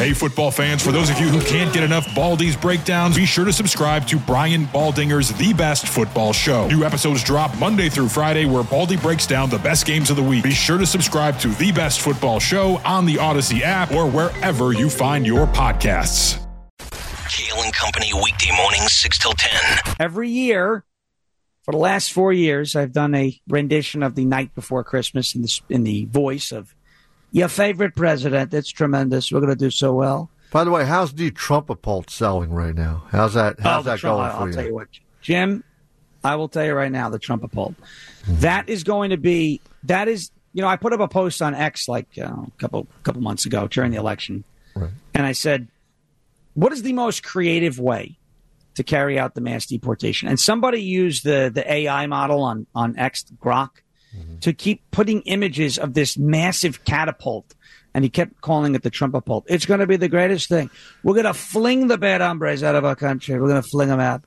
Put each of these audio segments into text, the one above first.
Hey, football fans, for those of you who can't get enough Baldy's breakdowns, be sure to subscribe to Brian Baldinger's The Best Football Show. New episodes drop Monday through Friday where Baldy breaks down the best games of the week. Be sure to subscribe to The Best Football Show on the Odyssey app or wherever you find your podcasts. Kale and Company, weekday mornings, 6 till 10. Every year, for the last 4 years, I've done a rendition of The Night Before Christmas in the voice of your favorite president. It's tremendous. We're going to do so well. By the way, how's the Trumpapult selling right now? How's that going for you? I'll tell you what, Jim, I will tell you right now, the Trumpapult. That is going to be, I put up a post on X like a couple months ago during the election. Right. And I said, what is the most creative way to carry out the mass deportation? And somebody used the AI model on X, Grok, to keep putting images of this massive catapult. And he kept calling it the Trumpapult. It's going to be the greatest thing. We're going to fling the bad hombres out of our country. We're going to fling them out.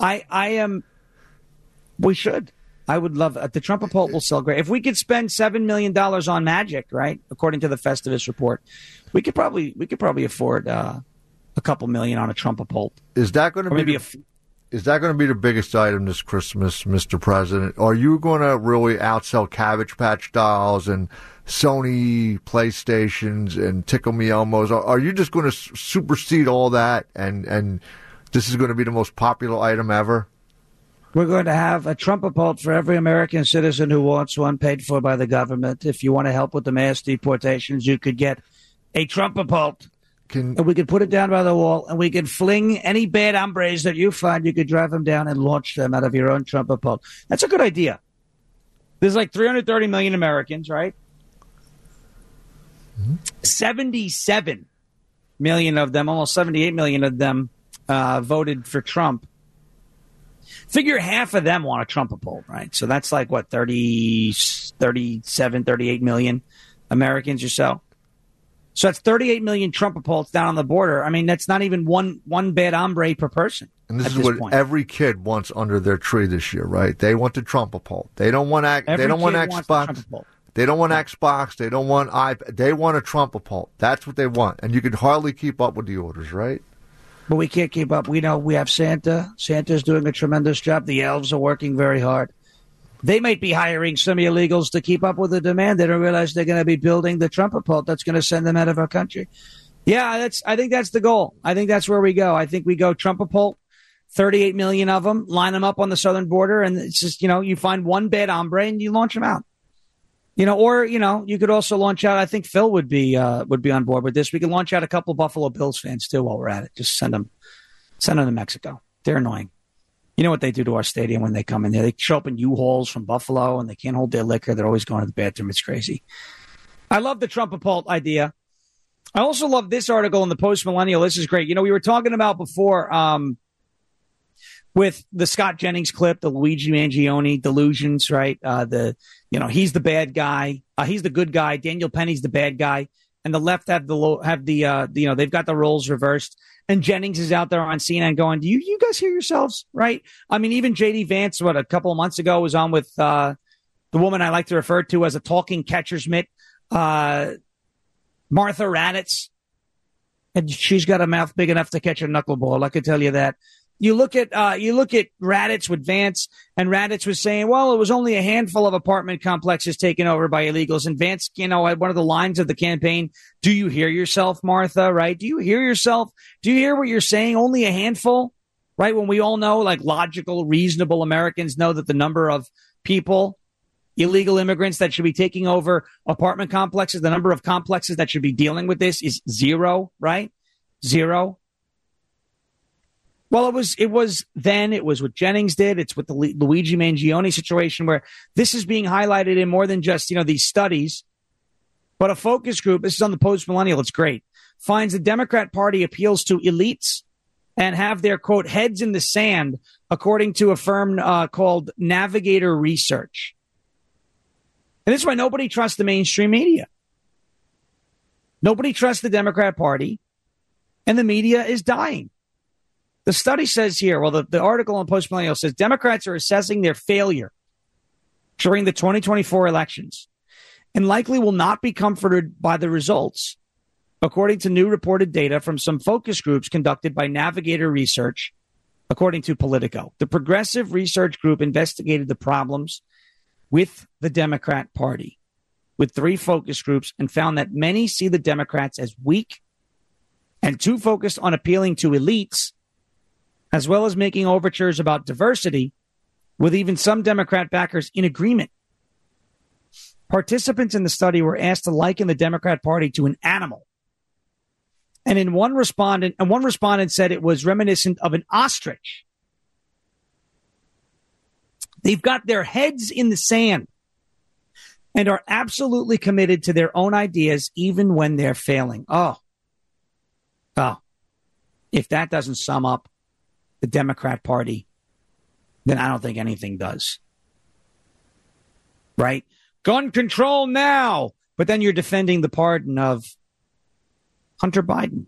We should. I would love it. The Trumpapult will sell great. If we could spend $7 million on magic, right, according to the Festivus report, we could probably afford a couple million on a Trumpapult. Is that going to be Is that going to be the biggest item this Christmas, Mr. President? Are you going to really outsell Cabbage Patch dolls and Sony PlayStations and Tickle Me Elmos? Are you just going to supersede all that and this is going to be the most popular item ever? We're going to have a Trumpapult for every American citizen who wants one, paid for by the government. If you want to help with the mass deportations, you could get a Trumpapult. And we could put it down by the wall, and we could fling any bad hombres that you find. You could drive them down and launch them out of your own Trumpapult. That's a good idea. There's like 330 million Americans, right? 77 million of them, almost 78 million of them, voted for Trump. Figure half of them want a Trumpapult, right? So that's like, what, 37, 38 million Americans or so? So that's 38 million Trumpapults down on the border. I mean, that's not even one bad hombre per person. And this is what point. Every kid wants under their tree this year, right? They want the Trumpapult. They don't want Xbox. They don't want Xbox. They don't want iPad. They want a Trumpapult. That's what they want. And you can hardly keep up with the orders, right? But we can't keep up. We know we have Santa. Santa's doing a tremendous job. The elves are working very hard. They might be hiring some illegals to keep up with the demand. They don't realize they're going to be building the Trumpapult that's going to send them out of our country. Yeah, I think that's the goal. I think that's where we go. I think we go Trumpapult, 38 million of them, line them up on the southern border, and it's just, you find one bad hombre and you launch them out. Or you could also launch out. I think Phil would be on board with this. We can launch out a couple Buffalo Bills fans too while we're at it. Just send them to Mexico. They're annoying. You know what they do to our stadium when they come in there? They show up in U-Hauls from Buffalo, and they can't hold their liquor. They're always going to the bathroom. It's crazy. I love the Trumpapult idea. I also love this article in the Post Millennial. This is great. We were talking about before with the Scott Jennings clip, the Luigi Mangione delusions, right? He's the bad guy. He's the good guy. Daniel Penny's the bad guy. And the left have they've got the roles reversed. And Jennings is out there on CNN going, do you guys hear yourselves, right? I mean, even J.D. Vance, a couple of months ago, was on with the woman I like to refer to as a talking catcher's mitt, Martha Raddatz. And she's got a mouth big enough to catch a knuckleball, I can tell you that. You look at Raddatz with Vance, and Raddatz was saying, well, it was only a handful of apartment complexes taken over by illegals. And Vance, at one of the lines of the campaign, do you hear yourself, Martha, right? Do you hear yourself? Do you hear what you're saying? Only a handful, right? When we all know, like logical, reasonable Americans know that the number of people, illegal immigrants that should be taking over apartment complexes, the number of complexes that should be dealing with this is zero, right? Zero. Well, it was what Jennings did. It's with the Luigi Mangione situation where this is being highlighted in more than just, these studies, but a focus group. This is on the Post Millennial. It's great. Finds the Democrat Party appeals to elites and have their, quote, heads in the sand, according to a firm called Navigator Research. And this is why nobody trusts the mainstream media. Nobody trusts the Democrat Party, and the media is dying. The study says here, the article on Post Millennial says Democrats are assessing their failure during the 2024 elections and likely will not be comforted by the results according to new reported data from some focus groups conducted by Navigator Research, according to Politico. The Progressive Research Group investigated the problems with the Democrat Party with 3 focus groups and found that many see the Democrats as weak and too focused on appealing to elites, as well as making overtures about diversity, with even some Democrat backers in agreement. Participants in the study were asked to liken the Democrat Party to an animal. And one respondent said it was reminiscent of an ostrich. They've got their heads in the sand and are absolutely committed to their own ideas, even when they're failing. Oh, if that doesn't sum up the Democrat Party, then I don't think anything does. Right? Gun control now. But then you're defending the pardon of Hunter Biden,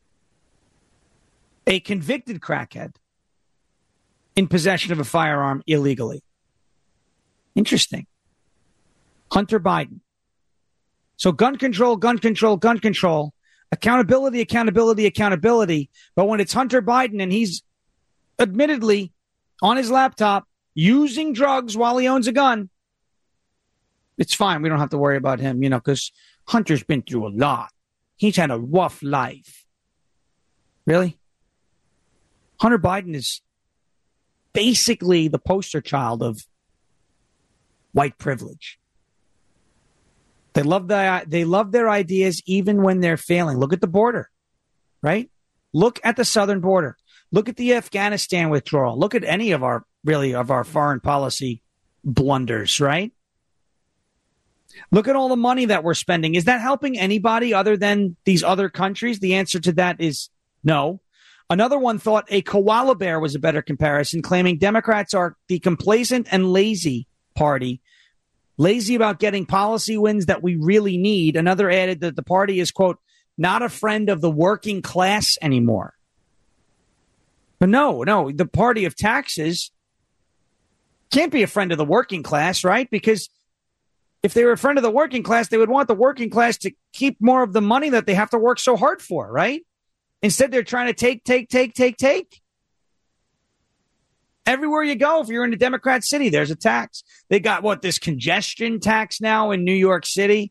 a convicted crackhead in possession of a firearm illegally. Interesting. Hunter Biden. So gun control, gun control, gun control, accountability, accountability, accountability. But when it's Hunter Biden and he's admittedly on his laptop using drugs while he owns a gun, it's fine. We don't have to worry about him, because Hunter's been through a lot. He's had a rough life. Really? Hunter Biden is basically the poster child of white privilege. They love their ideas even when they're failing. Look at the border, right? Look at the southern border. Look at the Afghanistan withdrawal. Look at any of our foreign policy blunders, right? Look at all the money that we're spending. Is that helping anybody other than these other countries? The answer to that is no. Another one thought a koala bear was a better comparison, claiming Democrats are the complacent and lazy party, lazy about getting policy wins that we really need. Another added that the party is, quote, not a friend of the working class anymore. But no, the party of taxes can't be a friend of the working class, right? Because if they were a friend of the working class, they would want the working class to keep more of the money that they have to work so hard for, right? Instead, they're trying to take. Everywhere you go, if you're in a Democrat city, there's a tax. They got this congestion tax now in New York City.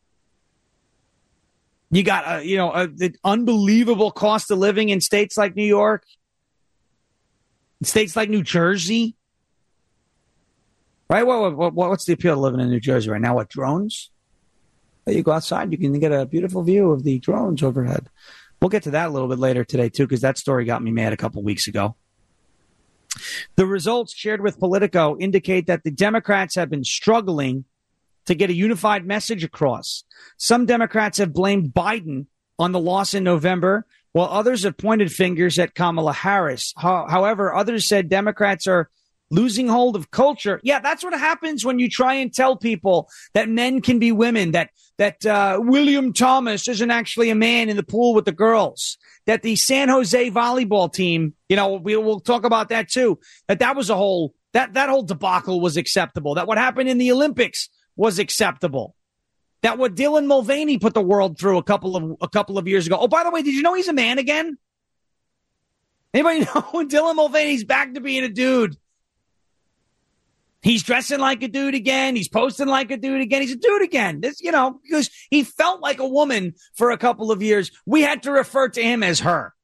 You got the unbelievable cost of living in states like New York, in states like New Jersey. Right? What's the appeal of living in New Jersey right now? What, drones? You go outside, you can get a beautiful view of the drones overhead. We'll get to that a little bit later today, too, because that story got me mad a couple weeks ago. The results shared with Politico indicate that the Democrats have been struggling to get a unified message across. Some Democrats have blamed Biden on the loss in November, while others have pointed fingers at Kamala Harris. However, others said Democrats are losing hold of culture. Yeah, that's what happens when you try and tell people that men can be women, that William Thomas isn't actually a man in the pool with the girls, that the San Jose volleyball team, we'll talk about that too, that was a whole, that whole debacle was acceptable, that what happened in the Olympics was acceptable, that what Dylan Mulvaney put the world through a couple of years ago. Oh, by the way, did you know he's a man again? Anybody know Dylan Mulvaney's back to being a dude? He's dressing like a dude again. He's posting like a dude again. He's a dude again. This, because he felt like a woman for a couple of years. We had to refer to him as her.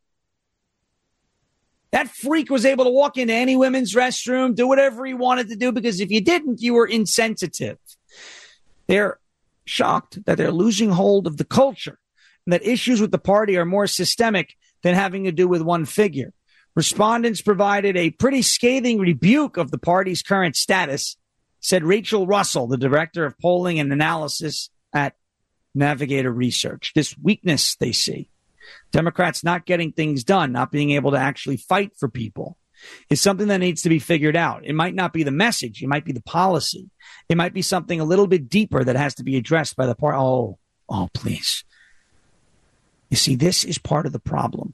That freak was able to walk into any women's restroom, do whatever he wanted to do, because if you didn't, you were insensitive. They're shocked that they're losing hold of the culture and that issues with the party are more systemic than having to do with one figure. Respondents provided a pretty scathing rebuke of the party's current status, said Rachel Russell, the director of polling and analysis at Navigator Research. This weakness they see, Democrats not getting things done, not being able to actually fight for people, is something that needs to be figured out. It might not be the message. It might be the policy. It might be something a little bit deeper that has to be addressed by the party. Oh, please. You see, this is part of the problem.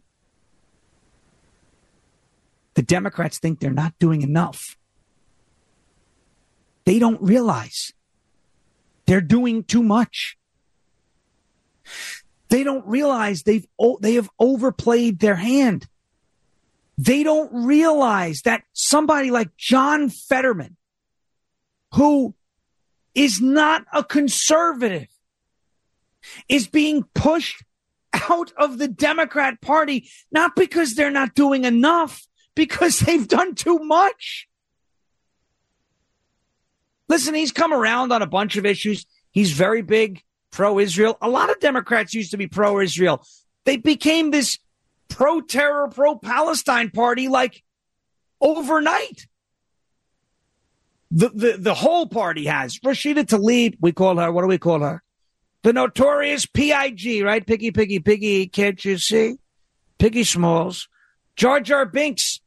The Democrats think they're not doing enough. They don't realize they're doing too much. They don't realize they have overplayed their hand. They don't realize that somebody like John Fetterman, who is not a conservative, is being pushed out of the Democrat Party, not because they're not doing enough, because they've done too much. Listen, he's come around on a bunch of issues. He's very big pro-Israel. A lot of Democrats used to be pro-Israel. They became this pro-terror, pro-Palestine party like overnight. The whole party has. Rashida Tlaib, we call her, what do we call her? The notorious P.I.G., right? Piggy, can't you see? Piggy Smalls. Jar Jar Binks.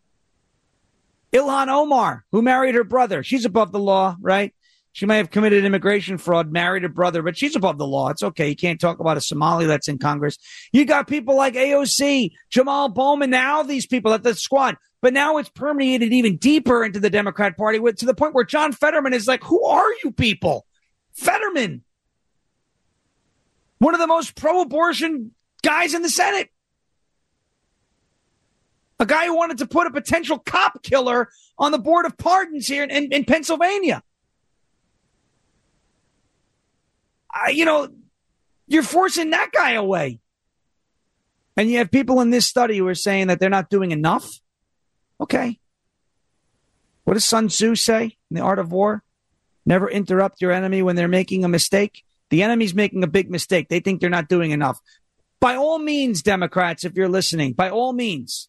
Ilhan Omar, who married her brother. She's above the law, right? She may have committed immigration fraud, married her brother, but she's above the law. It's okay. You can't talk about a Somali that's in Congress. You got people like AOC, Jamal Bowman, now these people at the squad. But now it's permeated even deeper into the Democrat Party to the point where John Fetterman is like, who are you people? Fetterman, one of the most pro-abortion guys in the Senate. A guy who wanted to put a potential cop killer on the board of pardons here in Pennsylvania. You're forcing that guy away. And you have people in this study who are saying that they're not doing enough. Okay. What does Sun Tzu say in The Art of War? Never interrupt your enemy when they're making a mistake. The enemy's making a big mistake. They think they're not doing enough. By all means, Democrats, if you're listening, by all means,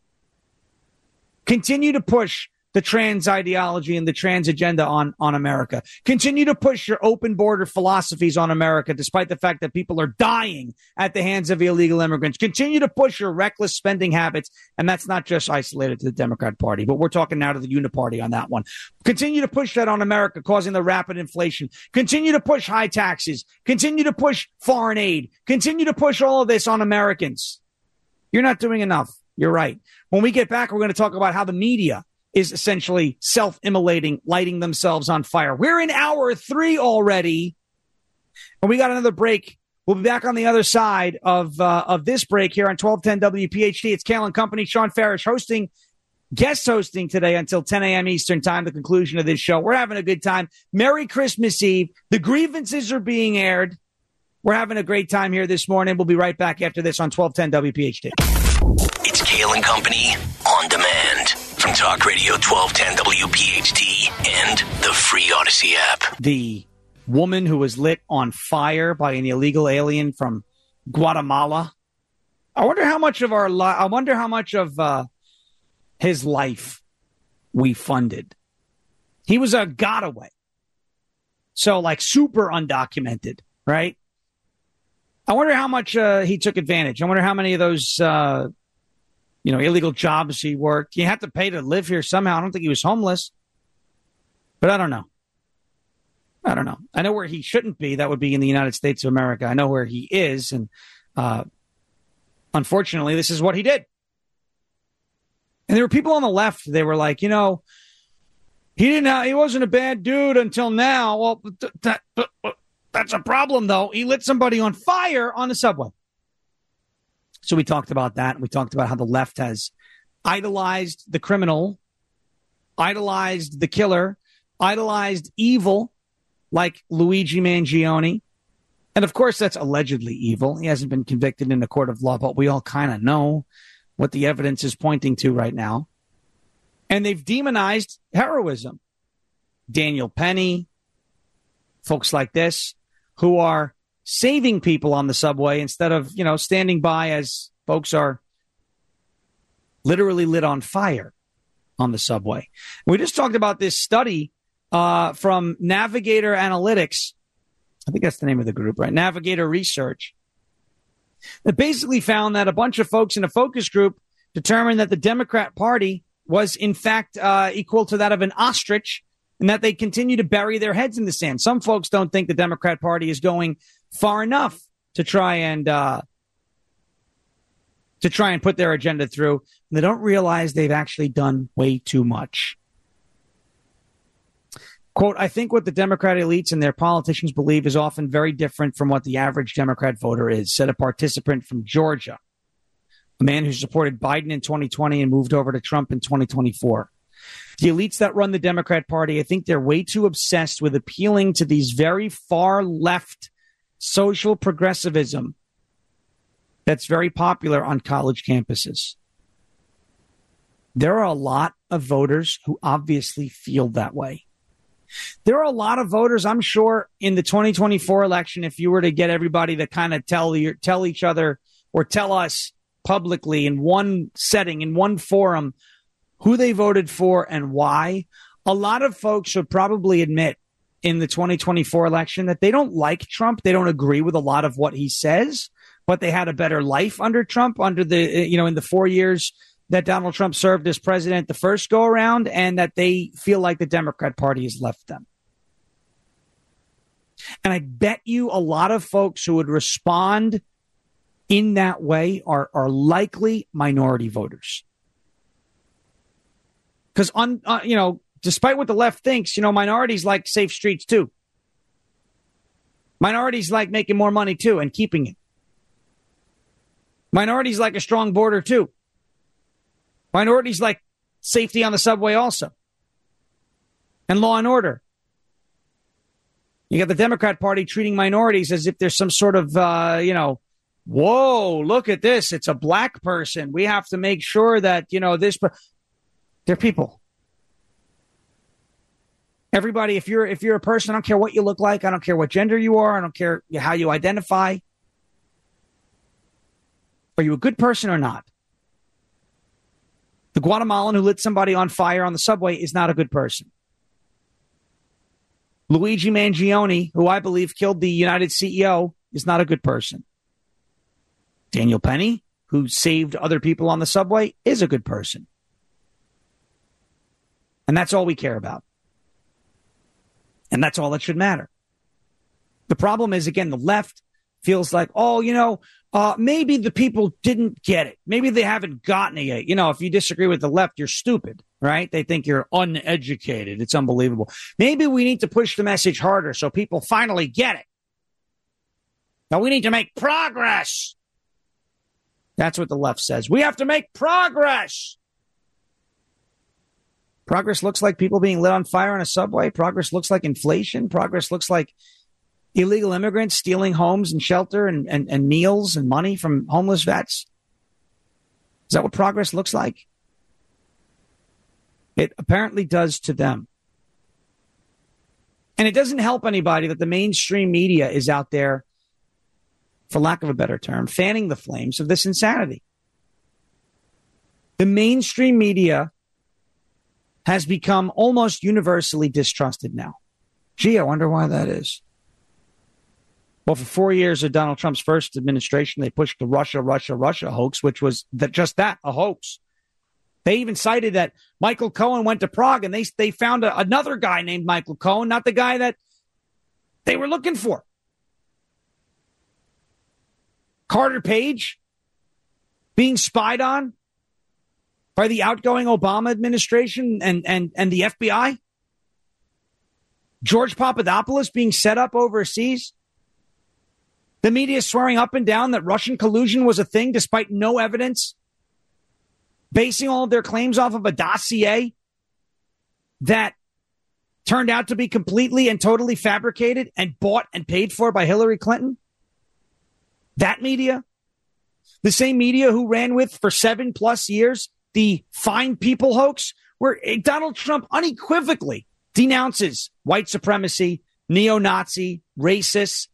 continue to push the trans ideology and the trans agenda on America. Continue to push your open border philosophies on America, despite the fact that people are dying at the hands of illegal immigrants. Continue to push your reckless spending habits. And that's not just isolated to the Democrat Party, but we're talking now to the Uniparty on that one. Continue to push that on America, causing the rapid inflation. Continue to push high taxes. Continue to push foreign aid. Continue to push all of this on Americans. You're not doing enough. You're right. When we get back, we're going to talk about how the media is essentially self-immolating, lighting themselves on fire. We're in hour 3 already, and we got another break. We'll be back on the other side of this break here on 1210 WPHT. It's Kale and Company. Sean Farish guest hosting today until 10 a.m. Eastern time, the conclusion of this show. We're having a good time. Merry Christmas Eve. The grievances are being aired. We're having a great time here this morning. We'll be right back after this on 1210 WPHT. It's Kale and Company on demand from Talk Radio 1210 WPHT and the free Odyssey app. The woman who was lit on fire by an illegal alien from Guatemala. I wonder how much of his life we funded. He was a gotaway. So like super undocumented, right? I wonder how much he took advantage. I wonder how many of those illegal jobs he worked. You have to pay to live here somehow. I don't think he was homeless. But I don't know. I know where he shouldn't be. That would be in the United States of America. I know where he is. And unfortunately, this is what he did. And there were people on the left. They were like, he wasn't a bad dude until now. Well, that's a problem, though. He lit somebody on fire on the subway. So we talked about that. We talked about how the left has idolized the criminal, idolized the killer, idolized evil like Luigi Mangione. And, of course, that's allegedly evil. He hasn't been convicted in a court of law, but we all kind of know what the evidence is pointing to right now. And they've demonized heroism. Daniel Penny, folks like this, who are saving people on the subway instead of, standing by as folks are literally lit on fire on the subway. We just talked about this study from Navigator Analytics. I think that's the name of the group, right? Navigator Research. That basically found that a bunch of folks in a focus group determined that the Democrat Party was, in fact, equal to that of an ostrich, and that they continue to bury their heads in the sand. Some folks don't think the Democrat Party is going far enough to try and put their agenda through. And they don't realize they've actually done way too much. Quote, I think what the Democrat elites and their politicians believe is often very different from what the average Democrat voter is, said a participant from Georgia, a man who supported Biden in 2020 and moved over to Trump in 2024. The elites that run the Democrat Party, I think they're way too obsessed with appealing to these very far left social progressivism that's very popular on college campuses. There are a lot of voters who obviously feel that way. There are a lot of voters, I'm sure, in the 2024 election, if you were to get everybody to kind of tell each other or tell us publicly in one setting, in one forum, who they voted for and why, a lot of folks would probably admit in the 2024 election that they don't like Trump. They don't agree with a lot of what he says, but they had a better life under Trump, under the, in the 4 years that Donald Trump served as president the first go around, and that they feel like the Democrat Party has left them. And I bet you a lot of folks who would respond in that way are likely minority voters. Because, despite what the left thinks, minorities like safe streets too. Minorities like making more money too and keeping it. Minorities like a strong border too. Minorities like safety on the subway also. And law and order. You got the Democrat Party treating minorities as if there's some sort of, whoa, look at this. It's a black person. We have to make sure that, they're people. Everybody, if you're a person, I don't care what you look like. I don't care what gender you are. I don't care how you identify. Are you a good person or not? The Guatemalan who lit somebody on fire on the subway is not a good person. Luigi Mangione, who I believe killed the United CEO, is not a good person. Daniel Penny, who saved other people on the subway, is a good person. And that's all we care about. And that's all that should matter. The problem is, again, the left feels like, maybe the people didn't get it. Maybe they haven't gotten it yet. If you disagree with the left, you're stupid, right? They think you're uneducated. It's unbelievable. Maybe we need to push the message harder so people finally get it. Now we need to make progress. That's what the left says. We have to make progress. Progress looks like people being lit on fire on a subway. Progress looks like inflation. Progress looks like illegal immigrants stealing homes and shelter and meals and money from homeless vets. Is that what progress looks like? It apparently does to them. And it doesn't help anybody that the mainstream media is out there, for lack of a better term, fanning the flames of this insanity. The mainstream media has become almost universally distrusted now. Gee, I wonder why that is. Well, for 4 years of Donald Trump's first administration, they pushed the Russia hoax, which was a hoax. They even cited that Michael Cohen went to Prague and they found another guy named Michael Cohen, not the guy that they were looking for. Carter Page being spied on by the outgoing Obama administration and the FBI. George Papadopoulos being set up overseas. The media swearing up and down that Russian collusion was a thing despite no evidence. Basing all of their claims off of a dossier that turned out to be completely and totally fabricated and bought and paid for by Hillary Clinton. That media, the same media who ran with for 7+ years the Fine People hoax, where Donald Trump unequivocally denounces white supremacy, neo-Nazi, racists.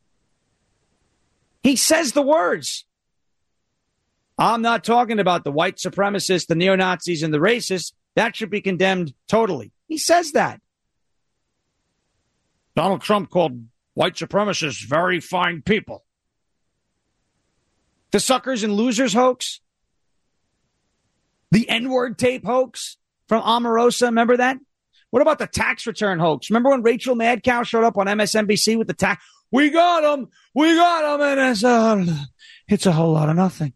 He says the words. I'm not talking about the white supremacists, the neo-Nazis, and the racists. That should be condemned totally. He says that. Donald Trump called white supremacists very fine people. The suckers and losers hoax. The N-word tape hoax from Omarosa. Remember that? What about the tax return hoax? Remember when Rachel Maddow showed up on MSNBC with the tax? We got him. And it's a whole lot of nothing.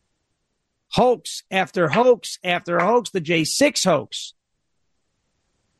Hoax after hoax after hoax. The J6 hoax.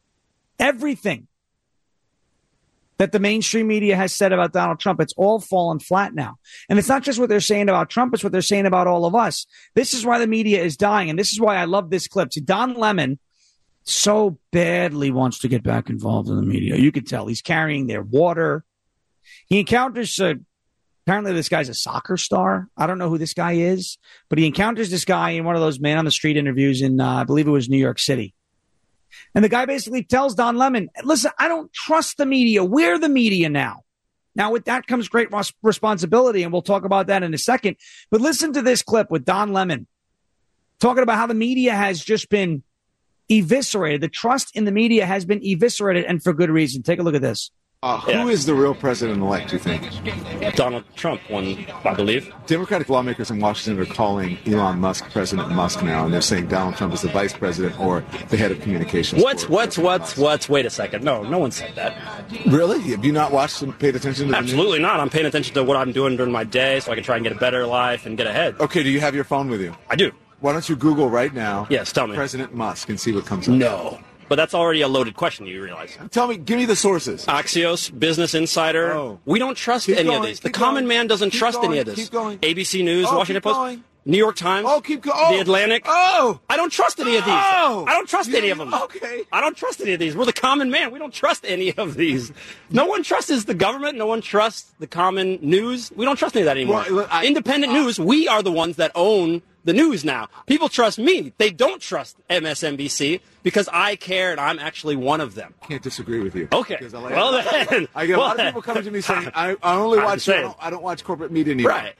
Everything that the mainstream media has said about Donald Trump, it's all fallen flat now. And it's not just what they're saying about Trump, it's what they're saying about all of us. This is why the media is dying, and this is why I love this clip. See, Don Lemon so badly wants to get back involved in the media. You could tell he's carrying their water. He encounters, apparently this guy's a soccer star. I don't know who this guy is, but he encounters this guy in one of those man-on-the-street interviews in, I believe it was New York City. And the guy basically tells Don Lemon, listen, I don't trust the media. We're the media now. Now, with that comes great responsibility, and we'll talk about that in a second. But listen to this clip with Don Lemon talking about how the media has just been eviscerated. The trust in the media has been eviscerated, and for good reason. Take a look at this. Who is the real president-elect, do you think? Donald Trump, I believe. Democratic lawmakers in Washington are calling Elon Musk President Musk now, and they're saying Donald Trump is the vice president or the head of communications. What? Wait a second. No one said that. Really? Have you not watched and paid attention to the Absolutely not. I'm paying attention to what I'm doing during my day so I can try and get a better life and get ahead. Okay, do you have your phone with you? I do. Why don't you Google right now? Yes, tell me. President Musk and see what comes up. No. But that's already a loaded question, you realize. Tell me, give me the sources. Axios, Business Insider. Oh. We don't trust any of these. The common man doesn't trust any of this. Keep going. ABC News, Washington Post, New York Times, The Atlantic. Oh! I don't trust any of these. Oh! I don't trust any of them. Okay. I don't trust any of these. We're the common man. We don't trust any of these. No one trusts the government. No one trusts the common news. We don't trust any of that anymore. Well, Independent news, we are the ones that own the news now. People trust me. They don't trust MSNBC because I care and I'm actually one of them. Can't disagree with you. Okay. Well, then. I get a lot of people coming to me saying, I only watch, I don't watch corporate media anymore. Right.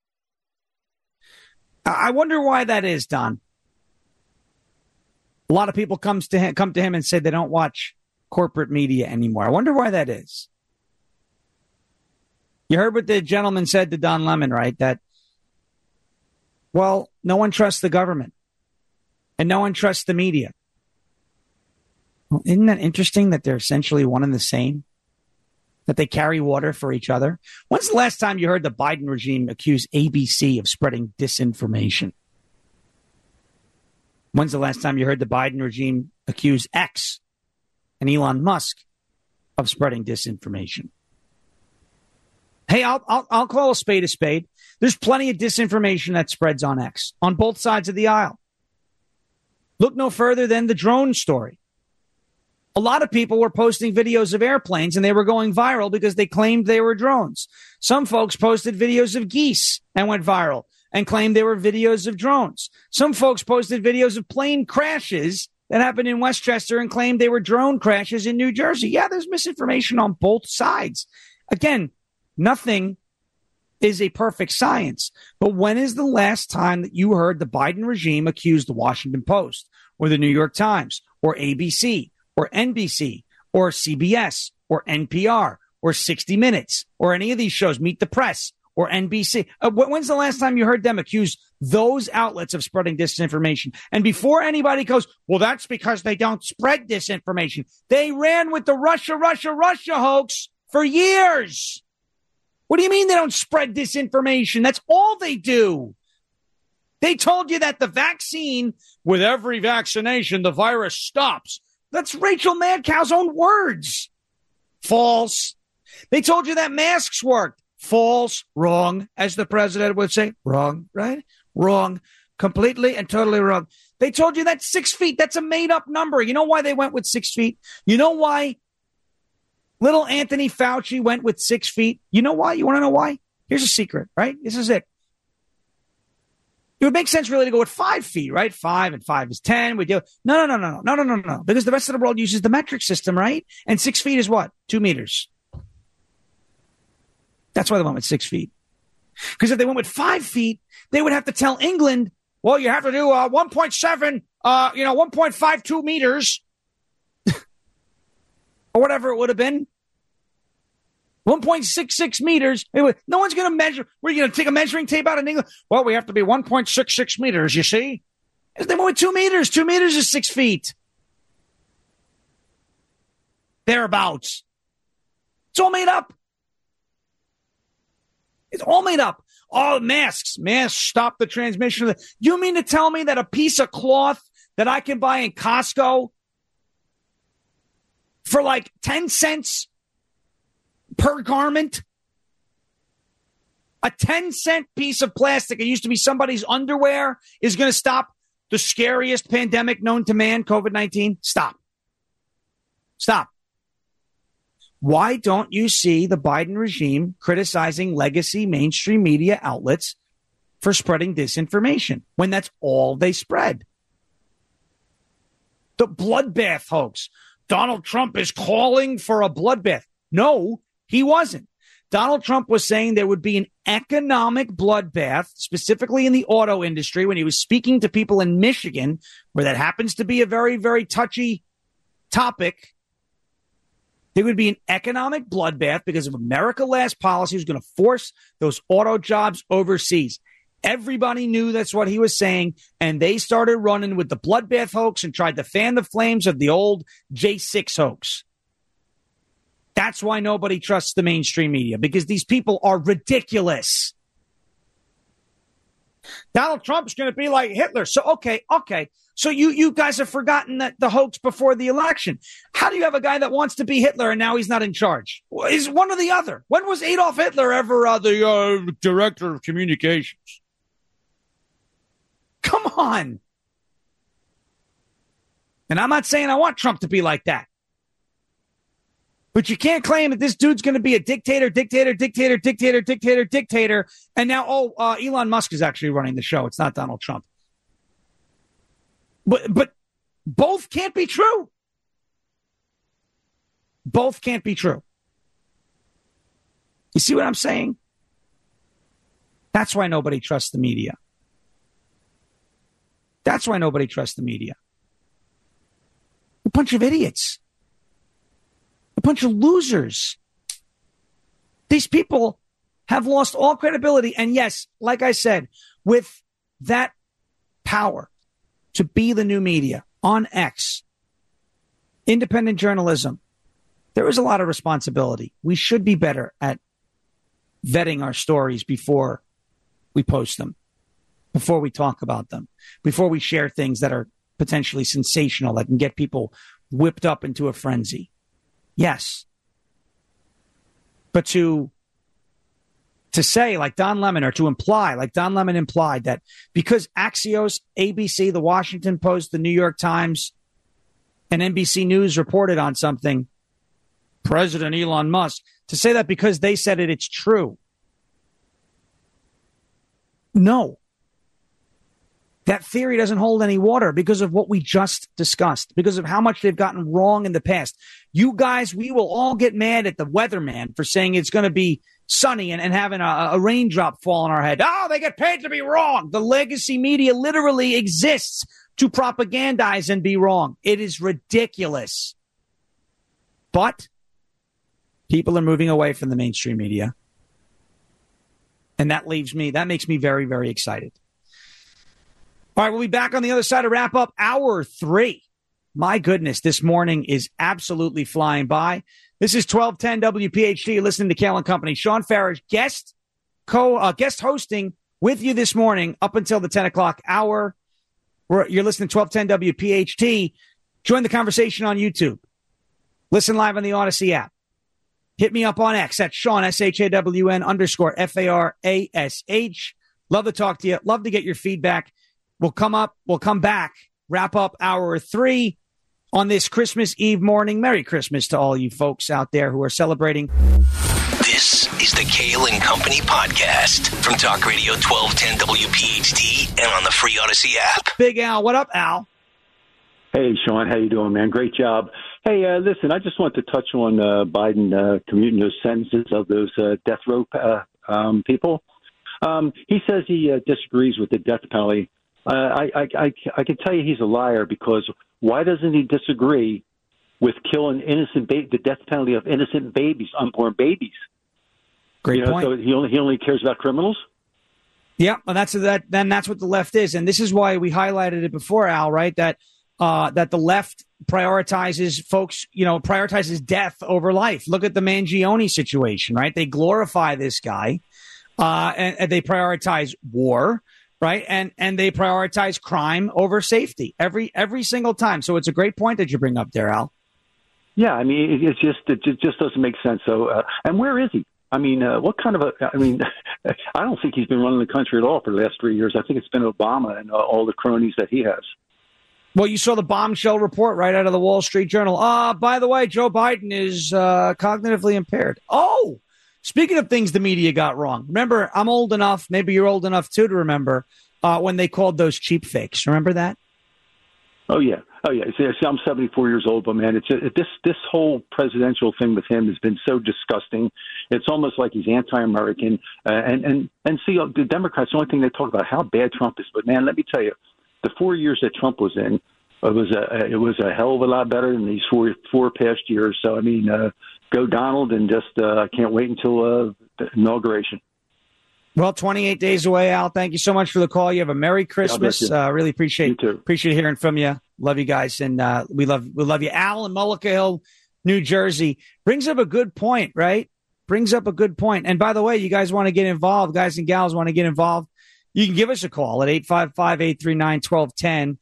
I wonder why that is, Don. A lot of people come to him and say they don't watch corporate media anymore. I wonder why that is. You heard what the gentleman said to Don Lemon, right? That, well, no one trusts the government and no one trusts the media. Well, isn't that interesting that they're essentially one and the same? That they carry water for each other? When's the last time you heard the Biden regime accuse ABC of spreading disinformation? When's the last time you heard the Biden regime accuse X and Elon Musk of spreading disinformation? Hey, I'll call a spade a spade. There's plenty of disinformation that spreads on X on both sides of the aisle. Look no further than the drone story. A lot of people were posting videos of airplanes and they were going viral because they claimed they were drones. Some folks posted videos of geese and went viral and claimed they were videos of drones. Some folks posted videos of plane crashes that happened in Westchester and claimed they were drone crashes in New Jersey. Yeah, there's misinformation on both sides. Again, nothing is a perfect science. But when is the last time that you heard the Biden regime accuse the Washington Post or the New York Times or ABC or NBC or CBS or NPR or 60 Minutes or any of these shows, Meet the Press or NBC? When's the last time you heard them accuse those outlets of spreading disinformation? And before anybody goes, well, that's because they don't spread disinformation. They ran with the Russia hoax for years. What do you mean they don't spread disinformation? That's all they do. They told you that the vaccine, with every vaccination, the virus stops. That's Rachel Madcow's own words. False. They told you that masks worked. False. Wrong, as the president would say. Wrong, right? Wrong. Completely and totally wrong. They told you that 6 feet, that's a made-up number. You know why they went with 6 feet? You know why little Anthony Fauci went with 6 feet? You know why? You want to know why? Here's a secret, right? This is it. It would make sense really to go with 5 feet, right? 5 and 5 is 10. We do. No. Because the rest of the world uses the metric system, right? And 6 feet is what? 2 meters. That's why they went with 6 feet. Because if they went with 5 feet, they would have to tell England, well, you have to do 1.7, 1.52 meters. Or whatever it would have been. 1.66 meters. No one's going to measure. We're going to take a measuring tape out in England. Well, we have to be 1.66 meters, you see? They went with 2 meters. 2 meters is 6 feet. Thereabouts. It's all made up. It's all made up. All masks. Masks stop the transmission. You mean to tell me that a piece of cloth that I can buy in Costco for like 10 cents per garment. A 10-cent piece of plastic, it used to be somebody's underwear, is going to stop the scariest pandemic known to man, COVID-19? Stop. Why don't you see the Biden regime criticizing legacy mainstream media outlets for spreading disinformation when that's all they spread? The bloodbath hoax. Donald Trump is calling for a bloodbath. No, he wasn't. Donald Trump was saying there would be an economic bloodbath, specifically in the auto industry, when he was speaking to people in Michigan, where that happens to be a very, very touchy topic. There would be an economic bloodbath because of America Last policy was going to force those auto jobs overseas. Everybody knew that's what he was saying, and they started running with the bloodbath hoax and tried to fan the flames of the old J6 hoax. That's why nobody trusts the mainstream media, because these people are ridiculous. Donald Trump's going to be like Hitler. So, okay. So you guys have forgotten that the hoax before the election. How do you have a guy that wants to be Hitler and now he's not in charge? Is one or the other? When was Adolf Hitler ever the director of communications? Come on. And I'm not saying I want Trump to be like that. But you can't claim that this dude's going to be a dictator. And now, Elon Musk is actually running the show. It's not Donald Trump. But both can't be true. Both can't be true. You see what I'm saying? That's why nobody trusts the media. That's why nobody trusts the media. A bunch of idiots. A bunch of losers. These people have lost all credibility. And yes, like I said, with that power to be the new media on X, independent journalism, there is a lot of responsibility. We should be better at vetting our stories before we post them, before we talk about them, before we share things that are potentially sensational, that can get people whipped up into a frenzy. Yes. But to say, like Don Lemon, or to imply, like Don Lemon implied, that because Axios, ABC, the Washington Post, the New York Times, and NBC News reported on something, President Elon Musk, to say that because they said it, it's true. No. That theory doesn't hold any water because of what we just discussed, because of how much they've gotten wrong in the past. You guys, we will all get mad at the weatherman for saying it's going to be sunny and having a raindrop fall on our head. Oh, they get paid to be wrong. The legacy media literally exists to propagandize and be wrong. It is ridiculous. But people are moving away from the mainstream media. And that makes me very, very excited. All right, we'll be back on the other side to wrap up Hour 3. My goodness, this morning is absolutely flying by. This is 1210 WPHT. You're listening to Kale & Company. Sean Farish, guest hosting with you this morning up until the 10 o'clock hour. You're listening to 1210 WPHT. Join the conversation on YouTube. Listen live on the Odyssey app. Hit me up on X at Sean, SHAWN _FARASH. Love to talk to you. Love to get your feedback. We'll come back, wrap up Hour 3 on this Christmas Eve morning. Merry Christmas to all you folks out there who are celebrating. This is the Kale & Company podcast from Talk Radio 1210 WPHT and on the free Odyssey app. Big Al, what up, Al? Hey, Sean, how you doing, man? Great job. Hey, listen, I just want to touch on Biden commuting those sentences of those death row people. He says he disagrees with the death penalty. I can tell you he's a liar, because why doesn't he disagree with killing the death penalty of innocent babies, unborn babies? Great point. So he only cares about criminals? Yeah, and that's what the left is. And this is why we highlighted it before, Al, right? That the left prioritizes prioritizes death over life. Look at the Mangione situation, right? They glorify this guy and they prioritize war. Right. And they prioritize crime over safety every single time. So it's a great point that you bring up there, Al. Yeah, I mean, it just doesn't make sense. So, and where is he? I mean, what kind of I don't think he's been running the country at all for the last 3 years. I think it's been Obama and all the cronies that he has. Well, you saw the bombshell report right out of the Wall Street Journal. By the way, Joe Biden is cognitively impaired. Oh, speaking of things the media got wrong. Remember, I'm old enough, maybe you're old enough too, to remember when they called those cheap fakes. Remember that? Oh, yeah. See, I'm 74 years old, but, man, this whole presidential thing with him has been so disgusting. It's almost like he's anti-American. And see, the Democrats, the only thing they talk about how bad Trump is. But, man, let me tell you, the 4 years that Trump was in, it was a hell of a lot better than these four past years. So, I mean, go Donald, and just I can't wait until the inauguration. Well, 28 days away, Al. Thank you so much for the call. You have a Merry Christmas. Really appreciate hearing from you. Love you guys, and we love you. Al in Mullica Hill, New Jersey, brings up a good point, right? And by the way, you guys want to get involved, guys and gals want to get involved, you can give us a call at 855-839-1210.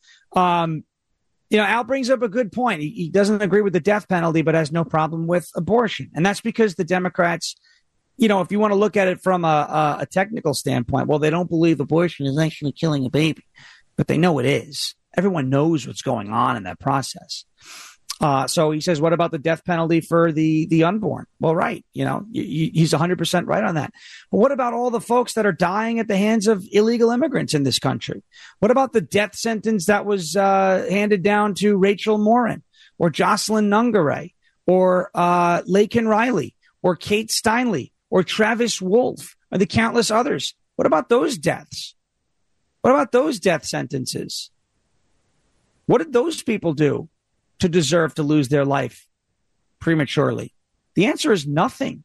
Al brings up a good point. He doesn't agree with the death penalty, but has no problem with abortion, and that's because the Democrats. If you want to look at it from a technical standpoint, well, they don't believe abortion is actually killing a baby, but they know it is. Everyone knows what's going on in that process. So he says, what about the death penalty for the unborn? Well, right. He's 100% right on that. But what about all the folks that are dying at the hands of illegal immigrants in this country? What about the death sentence that was handed down to Rachel Morin or Jocelyn Nungaray or Laken Riley or Kate Steinle? Or Travis Wolf, or the countless others. What about those deaths? What about those death sentences? What did those people do to deserve to lose their life prematurely? The answer is nothing.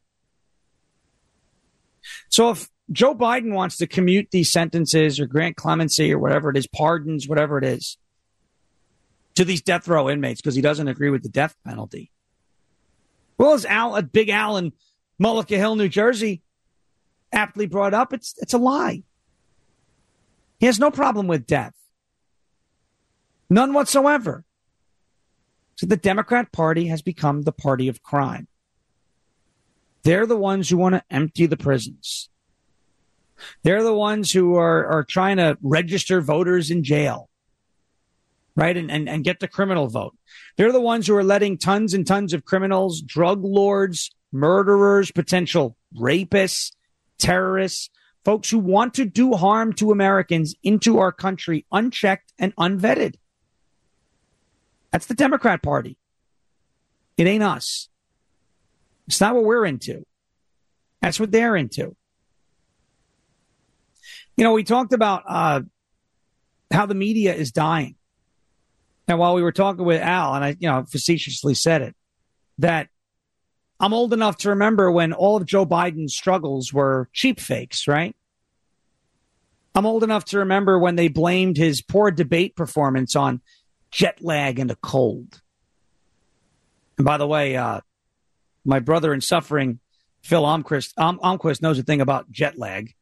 So if Joe Biden wants to commute these sentences or grant clemency or whatever it is, pardons, whatever it is, to these death row inmates because he doesn't agree with the death penalty. Well, as Big Al in Mullica Hill, New Jersey, aptly brought up, it's a lie. He has no problem with death. None whatsoever. So the Democrat Party has become the party of crime. They're the ones who want to empty the prisons. They're the ones who are trying to register voters in jail, right? And get the criminal vote. They're the ones who are letting tons and tons of criminals, drug lords, murderers, potential rapists, terrorists, folks who want to do harm to Americans into our country unchecked and unvetted. That's the Democrat Party. It ain't us. It's not what we're into. That's what they're into. We talked about how the media is dying. And while we were talking with Al, and I facetiously said it, that I'm old enough to remember when all of Joe Biden's struggles were cheap fakes, right? I'm old enough to remember when they blamed his poor debate performance on jet lag and a cold. And by the way, my brother in suffering, Phil Almquist, knows a thing about jet lag.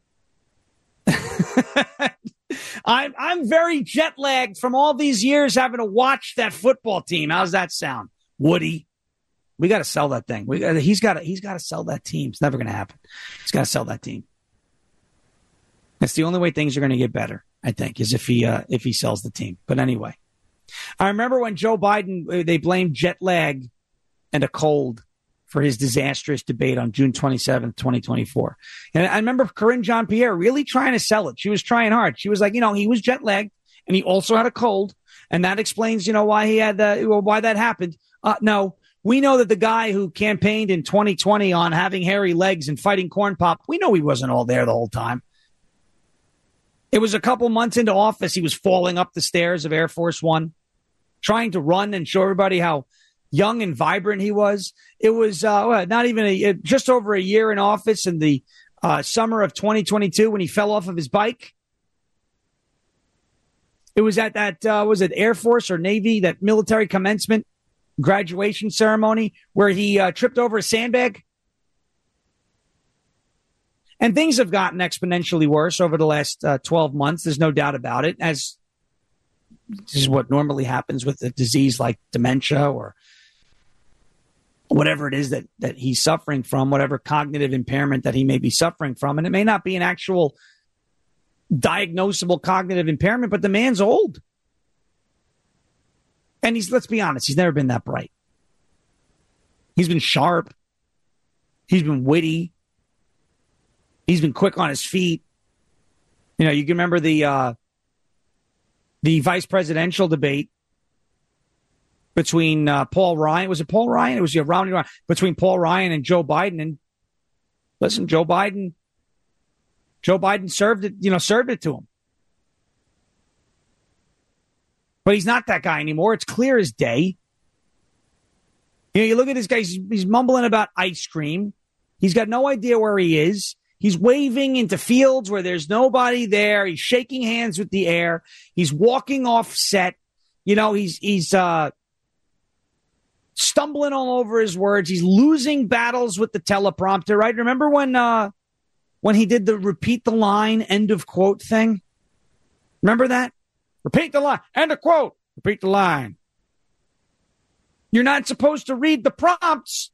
I'm very jet lagged from all these years having to watch that football team. How's that sound, Woody? We got to sell that thing. He's got to sell that team. It's never going to happen. He's got to sell that team. That's the only way things are going to get better, I think, is if he sells the team. But anyway, I remember when Joe Biden, they blamed jet lag and a cold for his disastrous debate on June 27th, 2024. And I remember Corinne Jean-Pierre really trying to sell it. She was trying hard. She was like, he was jet lagged and he also had a cold. And that explains, why he had why that happened. No. We know that the guy who campaigned in 2020 on having hairy legs and fighting corn pop, we know he wasn't all there the whole time. It was a couple months into office, he was falling up the stairs of Air Force One, trying to run and show everybody how young and vibrant he was. It was not even just over a year in office in the summer of 2022 when he fell off of his bike. It was at that, was it Air Force or Navy, that military commencement graduation ceremony where he tripped over a sandbag. And things have gotten exponentially worse over the last 12 months. There's no doubt about it, as this is what normally happens with a disease like dementia or whatever it is that he's suffering from, whatever cognitive impairment that he may be suffering from. And it may not be an actual diagnosable cognitive impairment, but the man's old. And let's be honest, he's never been that bright. He's been sharp. He's been witty. He's been quick on his feet. You can remember the vice presidential debate between Paul Ryan. Was it Paul Ryan? It was Romney Ryan. Between Paul Ryan and Joe Biden. And listen, Joe Biden served it to him. But he's not that guy anymore. It's clear as day. You look at this guy, he's mumbling about ice cream. He's got no idea where he is. He's waving into fields where there's nobody there. He's shaking hands with the air. He's walking off set. He's stumbling all over his words. He's losing battles with the teleprompter, right? Remember when he did the repeat the line, end of quote thing? Remember that? Repeat the line, end of quote, repeat the line. You're not supposed to read the prompts.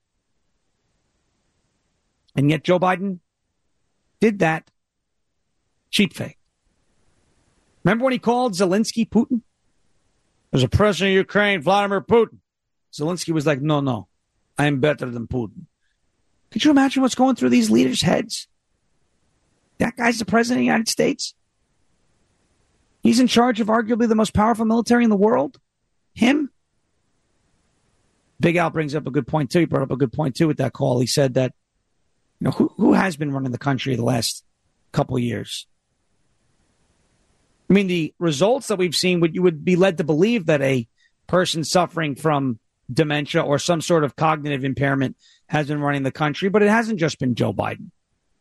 And yet Joe Biden did that. Cheap fake. Remember when he called Zelensky Putin? There's a president of Ukraine, Vladimir Putin. Zelensky was like, no, I'm better than Putin. Could you imagine what's going through these leaders' heads? That guy's the president of the United States. He's in charge of arguably the most powerful military in the world. Him. Big Al brings up a good point, too. He brought up a good point, too, with that call. He said that, who has been running the country the last couple of years? I mean, the results that we've seen, you would be led to believe that a person suffering from dementia or some sort of cognitive impairment has been running the country, but it hasn't just been Joe Biden.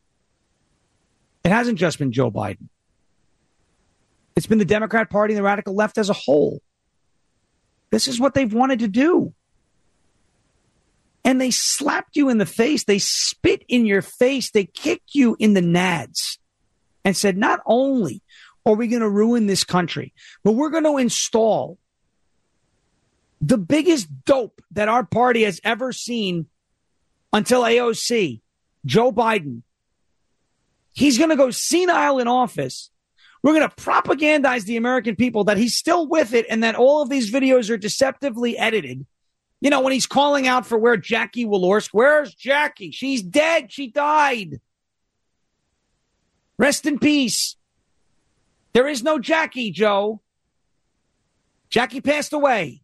It hasn't just been Joe Biden. It's been the Democrat Party and the radical left as a whole. This is what they've wanted to do. And they slapped you in the face. They spit in your face. They kicked you in the nads and said, not only are we going to ruin this country, but we're going to install the biggest dope that our party has ever seen until AOC, Joe Biden. He's going to go senile in office. We're going to propagandize the American people that he's still with it and that all of these videos are deceptively edited. When he's calling out for where Jackie Walorski, where's Jackie? She's dead. She died. Rest in peace. There is no Jackie, Joe. Jackie passed away.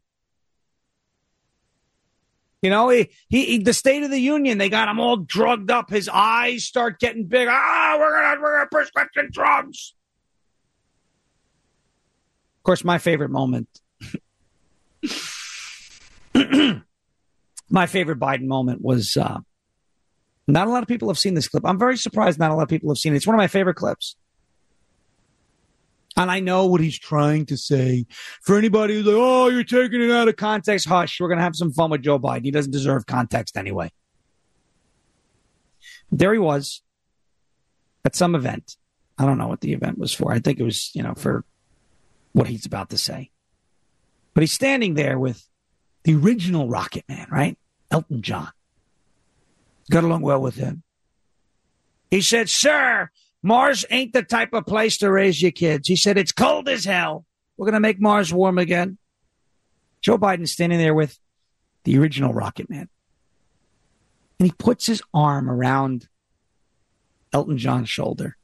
The State of the Union, they got him all drugged up. His eyes start getting big. We're gonna prescription drugs. Of course, my favorite moment. My favorite Biden moment was not a lot of people have seen this clip. I'm very surprised not a lot of people have seen it. It's one of my favorite clips. And I know what he's trying to say. For anybody who's like, you're taking it out of context, hush. We're going to have some fun with Joe Biden. He doesn't deserve context anyway. There he was at some event. I don't know what the event was for. I think it was, for what he's about to say. But he's standing there with the original Rocket Man, right? Elton John. Got along well with him. He said, sir, Mars ain't the type of place to raise your kids. He said, it's cold as hell. We're going to make Mars warm again. Joe Biden's standing there with the original Rocket Man. And he puts his arm around Elton John's shoulder.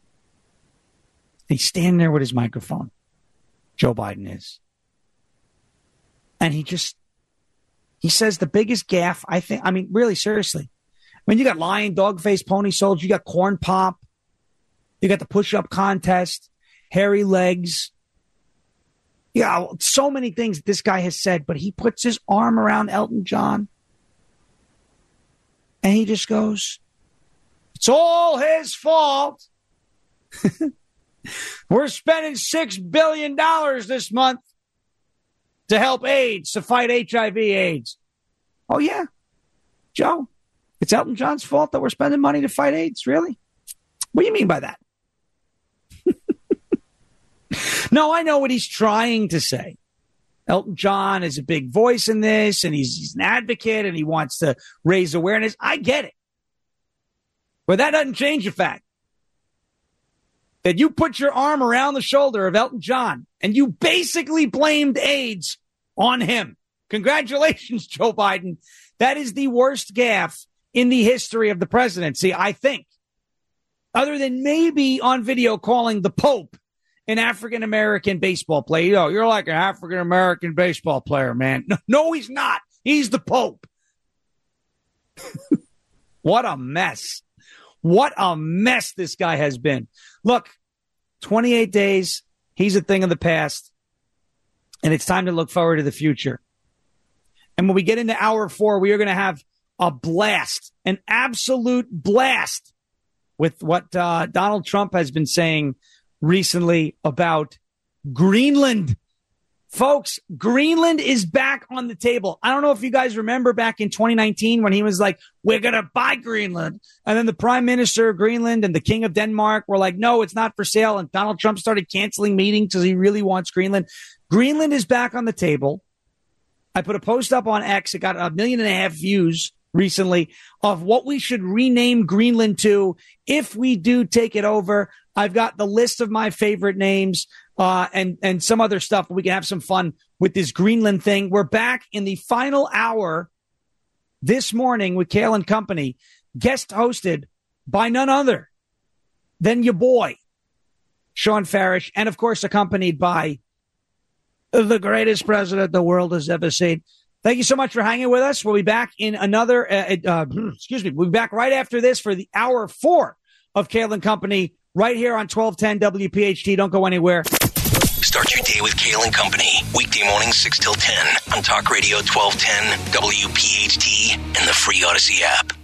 He's standing there with his microphone. Joe Biden is. And he says the biggest gaffe, I think. I mean, really, seriously. I mean, you got Lion, Dog-Faced Pony Soldier. You got Corn Pop. You got the push-up contest. Hairy Legs. Yeah, so many things this guy has said, but he puts his arm around Elton John. And he just goes, it's all his fault. We're spending $6 billion this month to help AIDS, to fight HIV/AIDS. Oh, yeah. Joe, it's Elton John's fault that we're spending money to fight AIDS? Really? What do you mean by that? No, I know what he's trying to say. Elton John is a big voice in this, and he's an advocate, and he wants to raise awareness. I get it. But that doesn't change the fact that you put your arm around the shoulder of Elton John, and you basically blamed AIDS on him. Congratulations, Joe Biden. That is the worst gaffe in the history of the presidency, I think. Other than maybe on video calling the Pope an African-American baseball player. You know, you're like an African-American baseball player, man. No, he's not. He's the Pope. What a mess. What a mess this guy has been. Look, 28 days. He's a thing of the past. And it's time to look forward to the future. And when we get into hour 4, we are going to have a blast, an absolute blast with what Donald Trump has been saying recently about Greenland. Folks, Greenland is back on the table. I don't know if you guys remember back in 2019 when he was like, we're going to buy Greenland. And then the prime minister of Greenland and the king of Denmark were like, no, it's not for sale. And Donald Trump started canceling meetings because he really wants Greenland. Greenland is back on the table. I put a post up on X. It got 1.5 million views recently of what we should rename Greenland to if we do take it over. I've got the list of my favorite names and some other stuff. We can have some fun with this Greenland thing. We're back in the final hour this morning with Kale and Company, guest hosted by none other than your boy, Sean Farish, and of course accompanied by the greatest president the world has ever seen. Thank you so much for hanging with us. We'll be back in another, we'll be back right after this for the hour 4 of Kale and Company right here on 1210 WPHT. Don't go anywhere. Start your day with Kale and Company. Weekday mornings 6 till 10 on Talk Radio 1210 WPHT and the free Odyssey app.